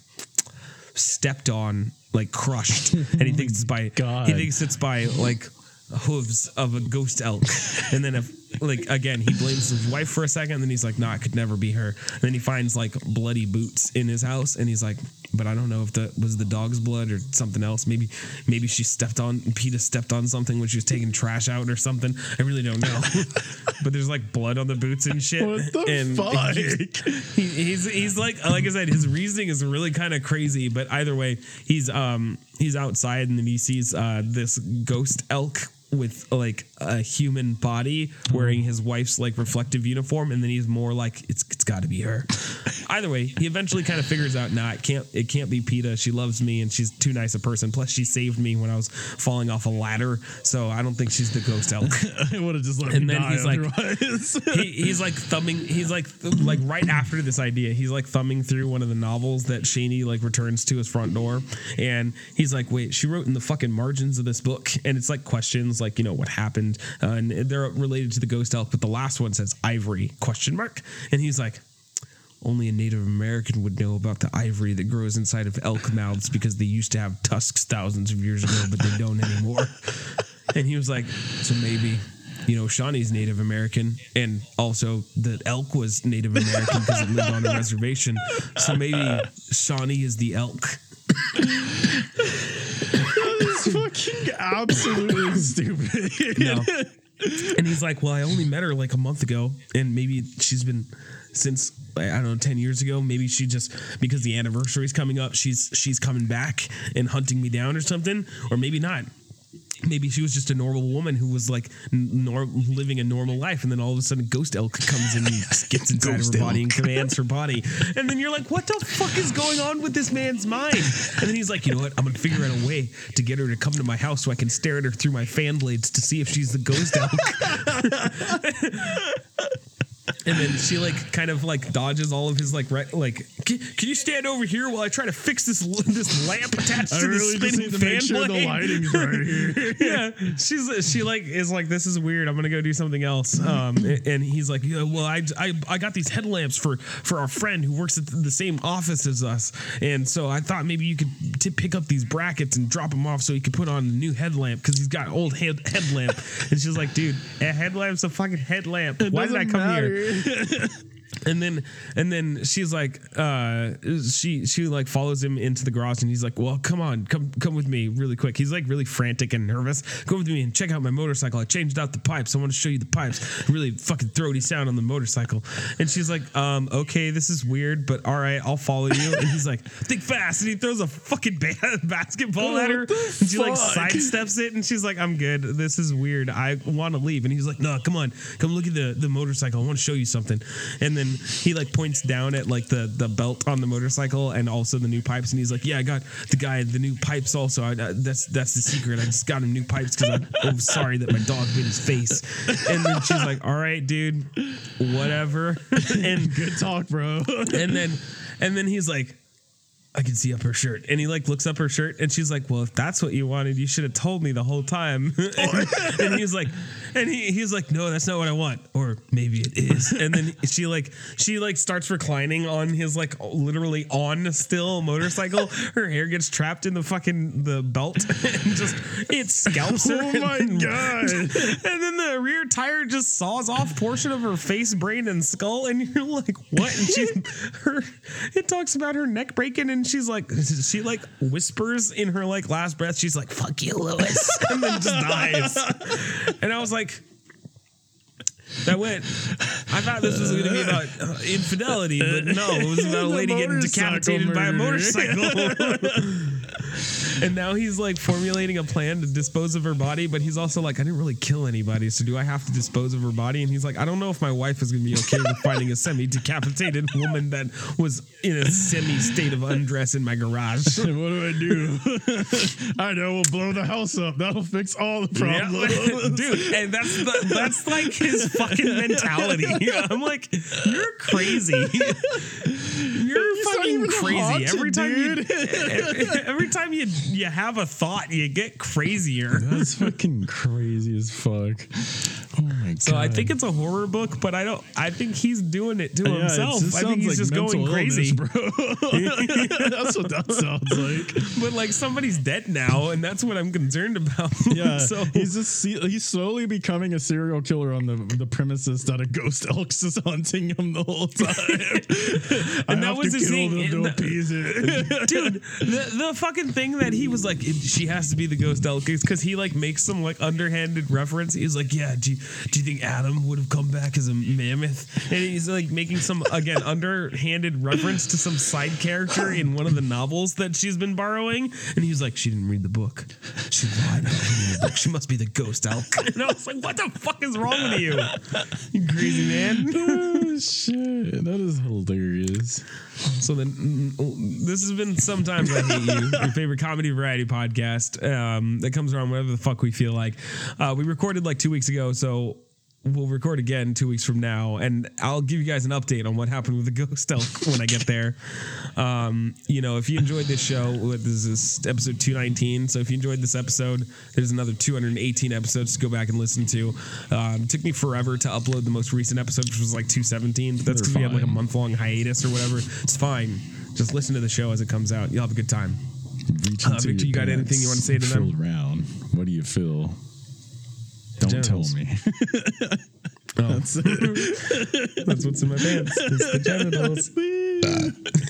stepped on, like crushed. And he thinks it's by, God. he thinks it's by like hooves of a ghost elk. And then if like again he blames his wife for a second, and then he's like, nah, it could never be her. And then he finds like bloody boots in his house, and he's like, but I don't know if that was the dog's blood or something else. Maybe maybe she stepped on PETA stepped on something when she was taking trash out or something. I really don't know. But there's like blood on the boots and shit. What the and fuck? He, he's he's like like I said, his reasoning is really kind of crazy, but either way, he's um he's outside, and then he sees uh this ghost elk with like a human body wearing his wife's like reflective uniform, and then he's more like, it's it's got to be her. Either way, he eventually kind of figures out, nah, it can't it can't be PETA. She loves me and she's too nice a person. Plus, she saved me when I was falling off a ladder, so I don't think she's the ghost elk. I would have just let And me then die he's like- otherwise. he, he's like thumbing he's like th- like right after this idea, he's like thumbing through one of the novels that Shani like returns to his front door, and he's like, wait, she wrote in the fucking margins of this book, and it's like questions like, you know, what happened, uh, and they're related to the ghost elk, but the last one says ivory question mark, and he's like, only a Native American would know about the ivory that grows inside of elk mouths because they used to have tusks thousands of years ago, but they don't anymore. And he was like, so maybe, you know, Shawnee's Native American, and also the elk was Native American because it lived on a reservation. So maybe Shawnee is the elk. It's fucking absolutely stupid. No. And he's like, well, I only met her like a month ago, and maybe she's been since, I don't know, ten years ago. Maybe she just, because the anniversary's coming up, she's she's coming back and hunting me down or something, or maybe not. Maybe she was just a normal woman who was like nor- living a normal life, and then all of a sudden Ghost Elk comes in and gets inside Ghost of her body elk. and commands her body. And then you're like, what the fuck is going on with this man's mind? And then he's like, you know what? I'm going to figure out a way to get her to come to my house so I can stare at her through my fan blades to see if she's the Ghost Elk. And then she like kind of like dodges all of his like re- like can, can you stand over here while I try to fix this this lamp attached I to the really just spinning need to fan make sure blade? the lighting's right here. Yeah, she's she like is like, this is weird, I'm gonna go do something else. Um, and he's like, yeah, well, I, I I got these headlamps for for our friend who works at the same office as us, and so I thought maybe you could t- pick up these brackets and drop them off so he could put on a new headlamp because he's got old head headlamp. And she's like, dude, a headlamp's a fucking headlamp. It Why did I doesn't come matter. here? And then and then she's like, uh, she she like follows him into the garage, and he's like, well, come on, come come with me really quick. He's like really frantic and nervous. Go with me and check out my motorcycle. I changed out the pipes. I want to show you the pipes. Really fucking throaty sound on the motorcycle. And she's like, um, okay, this is weird, but all right, I'll follow you. And he's like, think fast. And he throws a fucking ba- basketball at her. And she like sidesteps it, and she's like, I'm good. This is weird. I want to leave. And he's like, no, come on, come look at the the motorcycle. I want to show you something. And then he like points down at like the the belt on the motorcycle and also the new pipes, and he's like, yeah, I got the guy the new pipes also. I, uh, that's that's the secret. I just got him new pipes because I'm oh, sorry that my dog bit his face. And then she's like, all right, dude, whatever. And good talk, bro. and then and then he's like, I can see up her shirt. And he like looks up her shirt, and she's like, well, if that's what you wanted, you should have told me the whole time. and, and he's like, and he, he's like, no, that's not what I want. Or maybe it is. And then she like, she like starts reclining on his like literally on still motorcycle. Her hair gets trapped in the fucking, the belt and just, it scalps her. Oh my and, God. And then the rear tire just saws off portion of her face, brain, and skull. And you're like, what? And she's, her, it talks about her neck breaking, and she's like, she like whispers in her like last breath, she's like, fuck you, Lewis, and then just dies. And I was like, that went, I thought this was going to be about uh, infidelity, but no, it was about a lady getting decapitated by a motorcycle. And now he's like formulating a plan to dispose of her body, but he's also like, I didn't really kill anybody, so do I have to dispose of her body? And he's like, I don't know if my wife is going to be okay with finding a semi-decapitated woman that was in a semi-state of undress in my garage. What do I do? I know, we'll blow the house up. That'll fix all the problems. Yeah. Dude, and that's the, that's like his fucking mentality. I'm like, you're crazy. You're He's fucking crazy. haunted, every time dude. you every time you you have a thought, you get crazier. That's fucking crazy as fuck. Oh my God. So I think it's a horror book, but I don't. I think he's doing it to Yeah, himself. it just I think sounds he's like just mental going crazy, illness, bro. That's what that sounds like. But like somebody's dead now, and that's what I'm concerned about. Yeah, so he's just he's slowly becoming a serial killer on the the premises that a ghost elk is haunting him the whole time. And I that have was to his kill thing. them to The- appease it. Dude, the, the fucking thing that he was like, it, she has to be the ghost elk, is because he like makes some like underhanded reference. He's like, yeah, do you, do you think Adam would have come back as a mammoth? And he's like making some, again, underhanded reference to some side character in one of the novels that she's been borrowing. And he's like, she didn't read the book. She lied about reading the book. She must be the ghost elk. And I was like, what the fuck is wrong with you? You crazy man. Oh shit, that is hilarious. So then, mm, this has been Sometimes I Hate You, your favorite comedy variety podcast um, that comes around whatever the fuck we feel like. Uh, we recorded like two weeks ago, so we'll record again two weeks from now, and I'll give you guys an update on what happened with the ghost elk when I get there. Um, you know, if you enjoyed this show, this is episode two nineteen. So if you enjoyed this episode, there's another two hundred eighteen episodes to go back and listen to. Um, it took me forever to upload the most recent episode, which was like two seventeen, but that's because we had like a month long hiatus or whatever. It's fine. Just listen to the show as it comes out. You'll have a good time. Reach Uh, into Victor, your you got pants, anything you want to say to them? feel around. What do you feel? Don't Genitals. tell me. Oh. That's it. That's what's in my pants. It's the genitals.